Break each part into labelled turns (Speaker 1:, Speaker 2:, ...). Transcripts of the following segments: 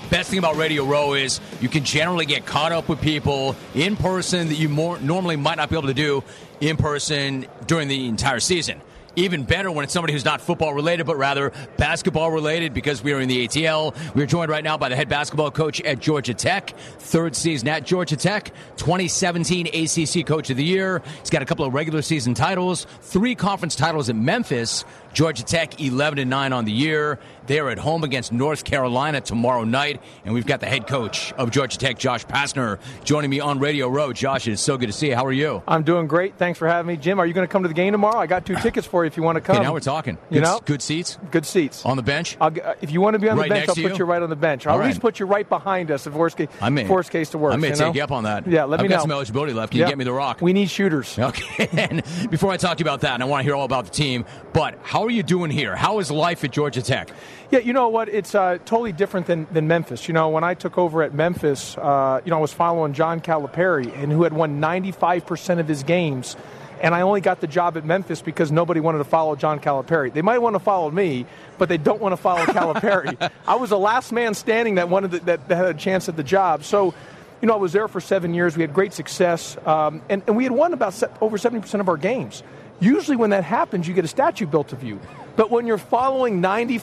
Speaker 1: best thing about Radio Row is you can generally get caught up with people in person that you normally might not be able to do in person during the entire season. Even better when it's somebody who's not football related, but rather basketball related, because we are in the ATL. We are joined right now by the head basketball coach at Georgia Tech, third season at Georgia Tech, 2017 ACC Coach of the Year. He's got a couple of regular season titles, 3 conference titles at Memphis. Georgia Tech 11-9 on the year. They are at home against North Carolina tomorrow night, and we've got the head coach of Georgia Tech, Josh Pastner, joining me on Radio Row. Josh, it's so good to see you. How are you?
Speaker 2: I'm doing great. Thanks for having me. Jim, are you going to come to the game tomorrow? I got 2 tickets for you if you want to come.
Speaker 1: Okay, now we're talking. Good seats?
Speaker 2: Good seats.
Speaker 1: On the bench?
Speaker 2: If you want to be on
Speaker 1: right
Speaker 2: the bench, I'll put you right on the bench. I'll at least put you right behind us if worst case to work.
Speaker 1: I may take you up on that.
Speaker 2: Yeah, let me know.
Speaker 1: I've got some eligibility left. Can you get me the rock?
Speaker 2: We need shooters.
Speaker 1: Okay. And before I talk to you about that, and I want to hear all about the team, but how are you doing here? How is life at Georgia Tech?
Speaker 2: Yeah, you know what? It's totally different than Memphis. You know, when I took over at Memphis, I was following John Calipari, and who had won 95% of his games. And I only got the job at Memphis because nobody wanted to follow John Calipari. They might want to follow me, but they don't want to follow Calipari. I was the last man standing that had a chance at the job. So, I was there for 7 years. We had great success, and we had won about over 70% of our games. Usually when that happens, you get a statue built of you. But when you're following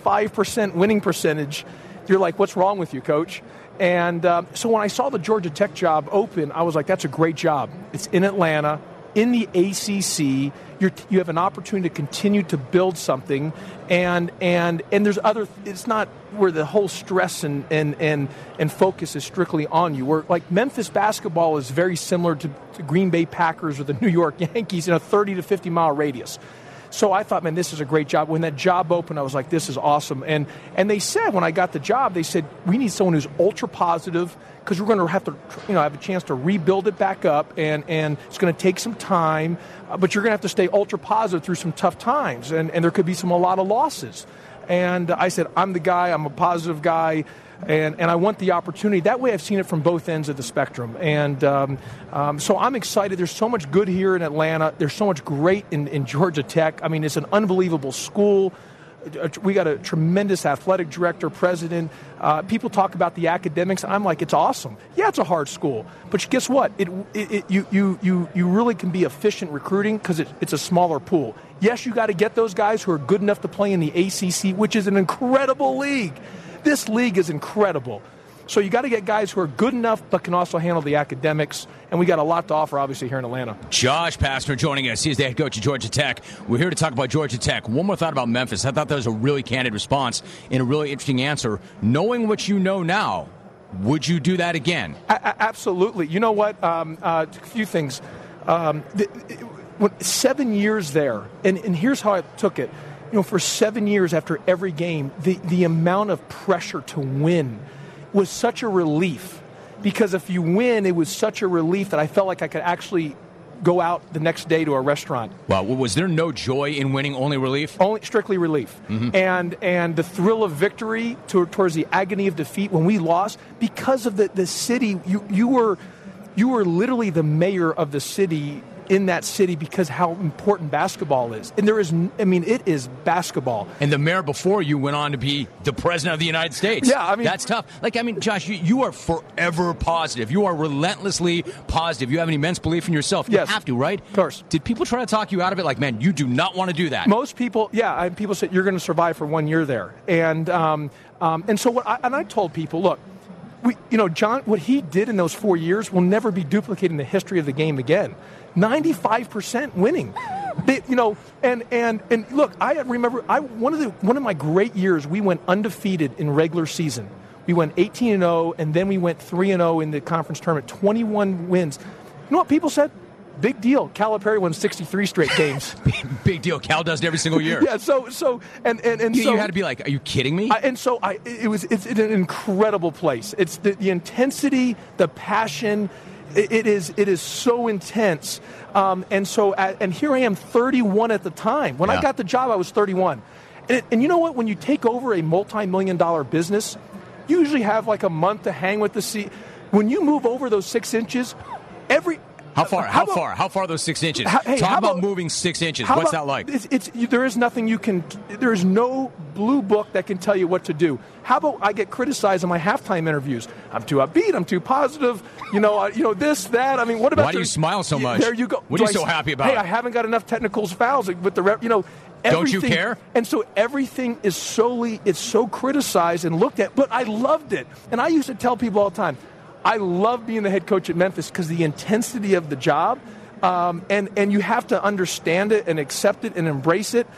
Speaker 2: 95% winning percentage, you're like, what's wrong with you, coach? And so when I saw the Georgia Tech job open, I was like, that's a great job. It's in Atlanta, in the ACC. You have an opportunity to continue to build something, and there's other. It's not where the whole stress and focus is strictly on you. Where like Memphis basketball is very similar to Green Bay Packers or the New York Yankees in a 30 to 50 mile radius. So I thought, man, this is a great job. When that job opened, I was like, this is awesome. And they said, when I got the job, they said, we need someone who's ultra positive, because we're going to have to, have a chance to rebuild it back up, and it's going to take some time, but you're going to have to stay ultra positive through some tough times, and there could be a lot of losses. And I said, I'm the guy, I'm a positive guy, and I want the opportunity. That way I've seen it from both ends of the spectrum. And so I'm excited. There's so much good here in Atlanta. There's so much great in Georgia Tech. I mean, it's an unbelievable school. We got a tremendous athletic director, president. People talk about the academics. I'm like, it's awesome. Yeah, it's a hard school, but guess what? You really can be efficient recruiting because it's a smaller pool. Yes, you got to get those guys who are good enough to play in the ACC, which is an incredible league. This league is incredible. So you got to get guys who are good enough but can also handle the academics, and we got a lot to offer, obviously, here in Atlanta.
Speaker 1: Josh Pastner joining us. He's the head coach of Georgia Tech. We're here to talk about Georgia Tech. One more thought about Memphis. I thought that was a really candid response and a really interesting answer. Knowing what you know now, would you do that again?
Speaker 2: Absolutely. You know what? A few things. 7 years there, and here's how I took it. For 7 years after every game, the amount of pressure to win was such a relief, because if you win, it was such a relief that I felt like I could actually go out the next day to a restaurant.
Speaker 1: Wow. Was there no joy in winning, only relief?
Speaker 2: Only strictly relief. Mm-hmm. And the thrill of victory towards the agony of defeat when we lost, because of the city, you were literally the mayor of the city, in that city, because how important basketball is. And it is basketball.
Speaker 1: And the mayor before you went on to be the president of the United States.
Speaker 2: Yeah,
Speaker 1: that's tough. Josh, you are forever positive. You are relentlessly positive. You have an immense belief in yourself. You have to, right?
Speaker 2: Of course.
Speaker 1: Did people try to talk you out of it? Like, man, you do not want to do that.
Speaker 2: Most people, people said, you're going to survive for 1 year there. And so I told people, look, John, what he did in those 4 years will never be duplicated in the history of the game again. 95% winning. And look, I remember one of my great years, we went undefeated in regular season. We went 18-0, and then we went 3-0 in the conference tournament, 21 wins. You know what people said? Big deal. Calipari won 63 straight games.
Speaker 1: Big deal. Cal does it every single year.
Speaker 2: Yeah. So
Speaker 1: you had to be like, are you kidding me?
Speaker 2: It's an incredible place. It's the intensity, the passion. It is so intense. And here I am, 31 at the time. When I got the job, I was 31. And you know what? When you take over a multi-million-dollar business, you usually have like a month to hang with the CEO. When you move over those 6 inches,
Speaker 1: How far are those 6 inches? Talk about moving 6 inches. What's that like?
Speaker 2: There is nothing there is no blue book that can tell you what to do. How about I get criticized in my halftime interviews? I'm too upbeat. I'm too positive. This, that. I mean, what about?
Speaker 1: Why do you smile so much?
Speaker 2: There you go.
Speaker 1: What are you so happy about?
Speaker 2: Hey, I haven't got enough technicals fouls with the rep.
Speaker 1: Don't you care?
Speaker 2: And so everything is it's so criticized and looked at. But I loved it, and I used to tell people all the time, I love being the head coach at Memphis because the intensity of the job, and you have to understand it and accept it and embrace it.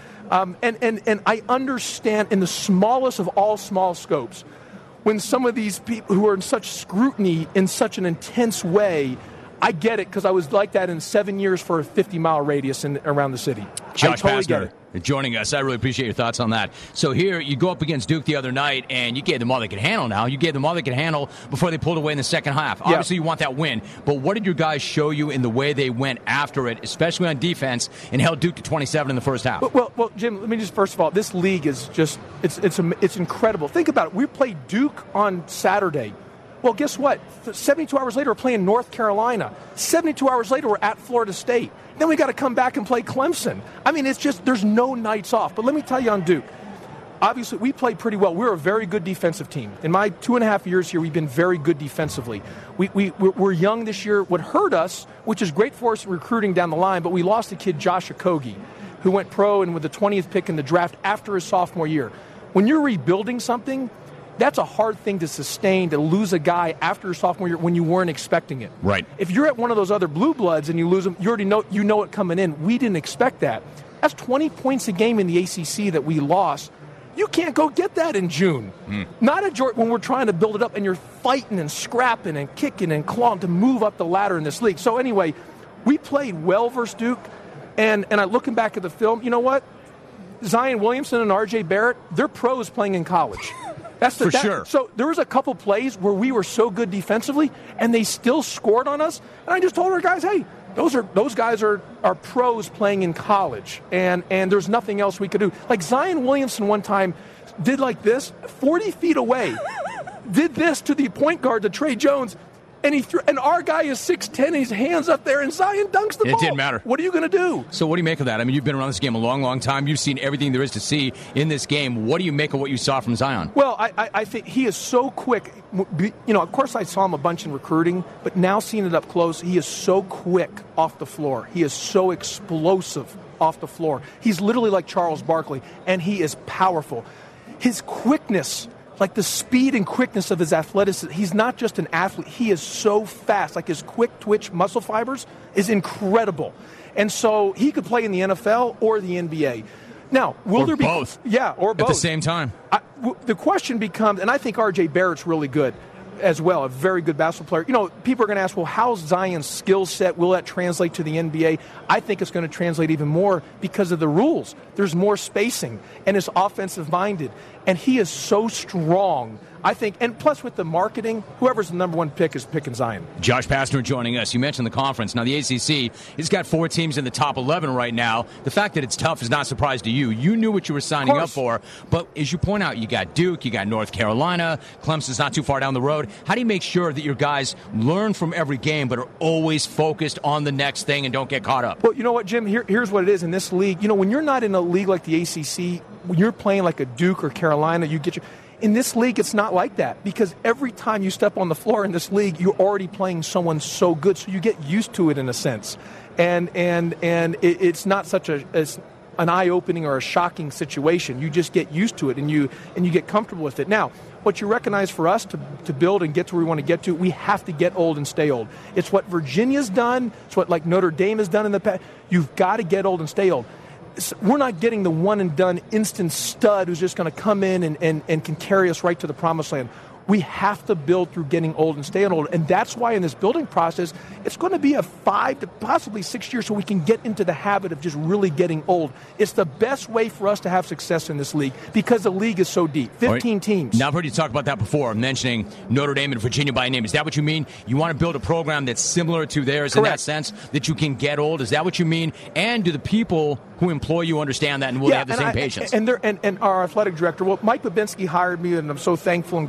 Speaker 2: And I understand in the smallest of all small scopes, when some of these people who are in such scrutiny in such an intense way, I get it because I was like that in 7 years for a 50-mile radius around the city.
Speaker 1: Josh Pastner joining us. I really appreciate your thoughts on that. So here, you go up against Duke the other night, and you gave them all they could handle now. You gave them all they could handle before they pulled away in the second half.
Speaker 2: Yeah.
Speaker 1: Obviously, you want that win. But what did your guys show you in the way they went after it, especially on defense, and held Duke to 27 in the first half?
Speaker 2: Well, Jim, let me just, first of all, this league is just, it's incredible. Think about it. We played Duke on Saturday. Well, guess what? 72 hours later, we're playing North Carolina. 72 hours later, we're at Florida State. Then we got to come back and play Clemson. I mean, it's just, there's no nights off. But let me tell you on Duke, obviously, we played pretty well. We're a very good defensive team. In my 2.5 years here, we've been very good defensively. We're young this year. What hurt us, which is great for us recruiting down the line, but we lost a kid, Josh Okogie, who went pro and with the 20th pick in the draft after his sophomore year. When you're rebuilding something, that's a hard thing to sustain, to lose a guy after your sophomore year when you weren't expecting it.
Speaker 1: Right.
Speaker 2: If you're at one of those other blue bloods and you lose them, you already know it coming in. We didn't expect that. That's 20 points a game in the ACC that we lost. You can't go get that in June. Not at Georgia when we're trying to build it up and you're fighting and scrapping and kicking and clawing to move up the ladder in this league. So anyway, we played well versus Duke, and I looking back at the film, you know what? Zion Williamson and R.J. Barrett, they're pros playing in college.
Speaker 1: Sure.
Speaker 2: So there was a couple plays where we were so good defensively, and they still scored on us. And I just told our guys, hey, those guys are pros playing in college, and there's nothing else we could do. Like Zion Williamson one time did like this, 40 feet away, did this to the point guard, to Trey Jones, and he threw. And our guy is 6'10", his hands up there, and Zion dunks the ball.
Speaker 1: It didn't matter.
Speaker 2: What are you going to do?
Speaker 1: So what do you make of that? I mean, you've been around this game a long, long time. You've seen everything there is to see in this game. What do you make of what you saw from Zion?
Speaker 2: Well, I think he is so quick. Of course I saw him a bunch in recruiting, but now seeing it up close, he is so quick off the floor. He is so explosive off the floor. He's literally like Charles Barkley, and he is powerful. His quickness, like the speed and quickness of his athleticism, he's not just an athlete. He is so fast. Like his quick twitch muscle fibers is incredible. And so he could play in the NFL or the NBA. Now, will there be
Speaker 1: both?
Speaker 2: Yeah, or both.
Speaker 1: At the same time.
Speaker 2: The question becomes, and I think R.J. Barrett's really good as well, a very good basketball player. People are going to ask, well, how's Zion's skill set? Will that translate to the NBA? I think it's going to translate even more because of the rules. There's more spacing, and it's offensive-minded. And he is so strong, I think. And plus with the marketing, whoever's the number one pick is picking Zion.
Speaker 1: Josh Pastner joining us. You mentioned the conference. Now, the ACC has got 4 teams in the top 11 right now. The fact that it's tough is not a surprise to you. You knew what you were signing up for. But as you point out, you got Duke, you got North Carolina. Clemson's not too far down the road. How do you make sure that your guys learn from every game but are always focused on the next thing and don't get caught up?
Speaker 2: Well, you know what, Jim? Here's what it is in this league. When you're not in a league like the ACC, when you're playing like a Duke or Carolina, in this league, it's not like that, because every time you step on the floor in this league, you're already playing someone so good, so you get used to it in a sense, and it's not such an eye-opening or a shocking situation. You just get used to it, and you get comfortable with it. Now, what you recognize for us to build and get to where we want to get to, we have to get old and stay old. It's what Virginia's done. It's what like Notre Dame has done in the past. You've got to get old and stay old. We're not getting the one-and-done instant stud who's just going to come in and can carry us right to the promised land. We have to build through getting old and staying old. And that's why in this building process, it's going to be a 5 to possibly 6 years so we can get into the habit of just really getting old. It's the best way for us to have success in this league because the league is so deep. 15 teams.
Speaker 1: Now, I've heard you talk about that before, mentioning Notre Dame and Virginia by name. Is that what you mean? You want to build a program that's similar to theirs
Speaker 2: Correct.
Speaker 1: In that sense, that you can get old? Is that what you mean? And do the people who employ you understand that, and will they have the same patience?
Speaker 2: And our athletic director, Mike Babinski hired me, and I'm so thankful and grateful. And then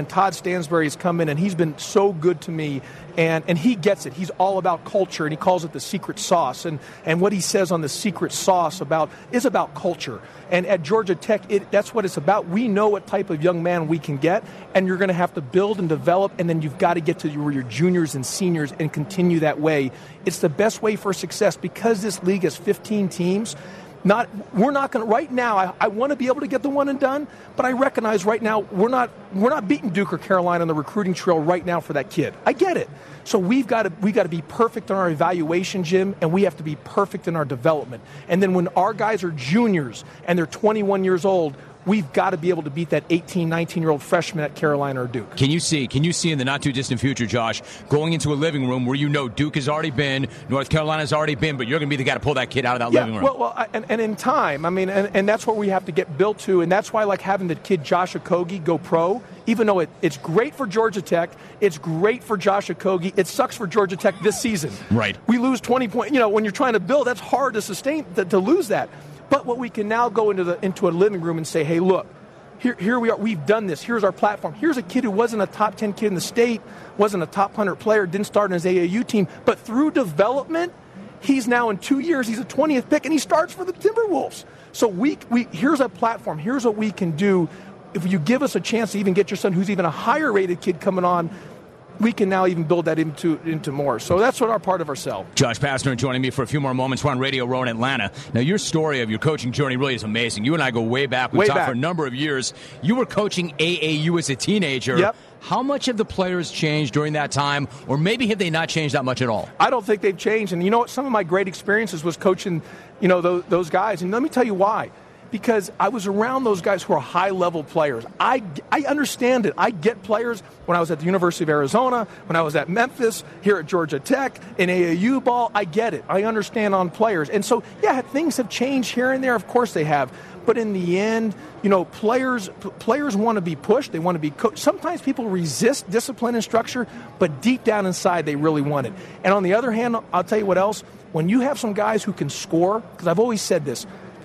Speaker 2: Todd Stansbury has come in, and he's been so good to me, and he gets it. He's all about culture, and he calls it the secret sauce. And what he says on the secret sauce is about culture. And at Georgia Tech, that's what it's about. We know what type of young man we can get, and you're going to have to build and develop, and then you've got to get to your juniors and seniors and continue that way. It's the best way for success because this league has 15 teams. We're not going to right now. I want to be able to get the one and done, but I recognize right now we're not beating Duke or Carolina on the recruiting trail right now for that kid. I get it. So we got to be perfect in our evaluation, Jim, and we have to be perfect in our development. And then when our guys are juniors and they're 21 years old, we've got to be able to beat that 18, 19-year-old freshman at Carolina or Duke.
Speaker 1: Can you see in the not-too-distant future, Josh, going into a living room where Duke has already been, North Carolina has already been, but you're going to be the guy to pull that kid out of that living room?
Speaker 2: Well, and in time, I mean, and that's what we have to get built to, and that's why I like having the kid Josh Okogie go pro, even though it's great for Georgia Tech, it's great for Josh Okogie, it sucks for Georgia Tech this season.
Speaker 1: Right.
Speaker 2: We lose 20 points. When you're trying to build, that's hard to sustain, to lose that. But what we can now go into a living room and say, hey, look, here we are. We've done this. Here's our platform. Here's a kid who wasn't a top 10 kid in the state, wasn't a top 100 player, didn't start in his AAU team, but through development, he's now in 2 years, he's a 20th pick, and he starts for the Timberwolves. So here's a platform. Here's what we can do. If you give us a chance to even get your son, who's even a higher rated kid coming on, we can now even build that into more. So that's what our part of ourselves.
Speaker 1: Josh Pastner joining me for a few more moments. We're on Radio Row in Atlanta. Now, your story of your coaching journey really is amazing. You and I go way back. We've talked for a number of years. You were coaching AAU as a teenager.
Speaker 2: Yep.
Speaker 1: How much have the players changed during that time, or maybe have they not changed that much at all?
Speaker 2: I don't think they've changed. And you know what? Some of my great experiences was coaching, those guys. And let me tell you why. Because I was around those guys who are high-level players. I understand it. I get players when I was at the University of Arizona, when I was at Memphis, here at Georgia Tech, in AAU ball. I get it. I understand on players. And so, yeah, things have changed here and there. Of course they have. But in the end, players want to be pushed. They want to be coached. Sometimes people resist discipline and structure, but deep down inside they really want it. And on the other hand, I'll tell you what else. When you have some guys who can score, because I've always said this,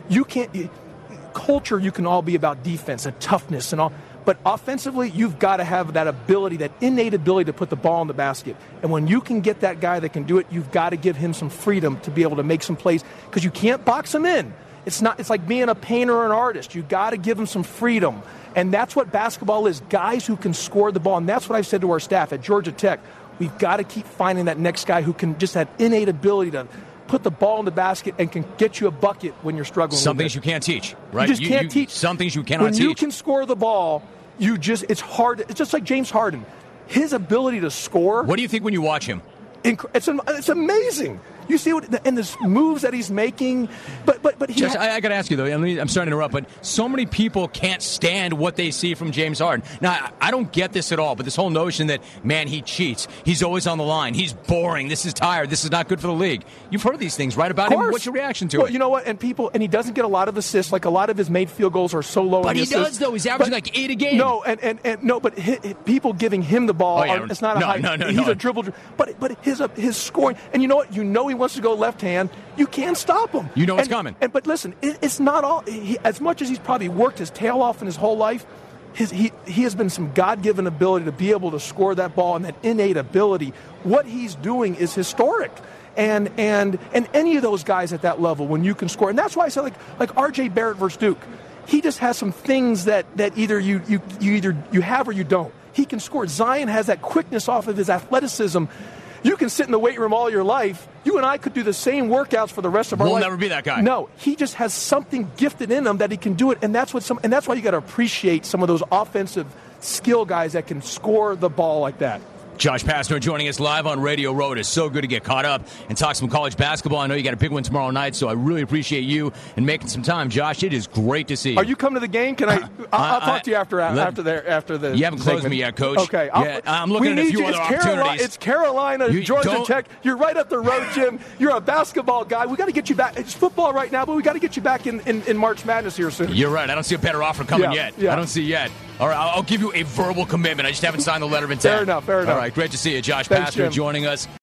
Speaker 2: culture, you can all be about defense and toughness and all, but offensively, you've got to have that ability, that innate ability to put the ball in the basket. And when you can get that guy that can do it, you've got to give him some freedom to be able to make some plays, because you can't box him in. It's like being a painter or an artist. You've got to give him some freedom. And that's what basketball is, guys who can score the ball. And that's what I've said to our staff at Georgia Tech. We've got to keep finding that next guy who can just have innate ability to put the ball in the basket and can get you a bucket when you're struggling.
Speaker 1: Some things you can't teach, right?
Speaker 2: You just can't teach.
Speaker 1: Some things you cannot teach.
Speaker 2: When you can score the ball, it's hard. It's just like James Harden. His ability to score.
Speaker 1: What do you think when you watch him?
Speaker 2: It's amazing. You see and the moves that he's making, but
Speaker 1: I got to ask you though. I'm sorry to interrupt, but so many people can't stand what they see from James Harden. Now, I don't get this at all. But this whole notion that he cheats, he's always on the line, he's boring, this is tired, this is not good for the league. You've heard these things, right, about him? What's your reaction to it?
Speaker 2: Well, you know what? And he doesn't get a lot of assists. Like a lot of his made field goals are so low.
Speaker 1: But he does though. He's averaging like 8 a game.
Speaker 2: No, but people giving him the ball. It's not a high.
Speaker 1: No.
Speaker 2: He's a dribble. But his scoring. And you know what? He wants to go left hand. You can't stop him.
Speaker 1: You know it's coming.
Speaker 2: But listen, it's not all. As much as he's probably worked his tail off in his whole life, he has been some God-given ability to be able to score that ball, and that innate ability. What he's doing is historic. And any of those guys at that level, when you can score, and that's why I said like R.J. Barrett versus Duke, he just has some things that either you have or you don't. He can score. Zion has that quickness off of his athleticism. You can sit in the weight room all your life. You and I could do the same workouts for the rest of our life.
Speaker 1: We'll never be that guy.
Speaker 2: No, he just has something gifted in him that he can do it, and that's why you got to appreciate some of those offensive skill guys that can score the ball like that.
Speaker 1: Josh Pastner joining us live on Radio Row. It is so good to get caught up and talk some college basketball. I know you got a big one tomorrow night, so I really appreciate you and making some time. Josh, it is great to see you.
Speaker 2: Are you coming to the game? Can I'll talk to you after the
Speaker 1: You haven't closed me yet, Coach.
Speaker 2: Okay.
Speaker 1: I'm looking at a few other opportunities.
Speaker 2: It's Carolina, Georgia Tech. You're right up the road, Jim. You're a basketball guy. We got to get you back. It's football right now, but we got to get you back in March Madness here soon.
Speaker 1: You're right. I don't see a better offer coming yet.
Speaker 2: Yeah.
Speaker 1: I don't see yet. All right, I'll give you a verbal commitment. I just haven't signed the letter of intent.
Speaker 2: Fair enough.
Speaker 1: All right, great to see you, Josh Pastner joining us.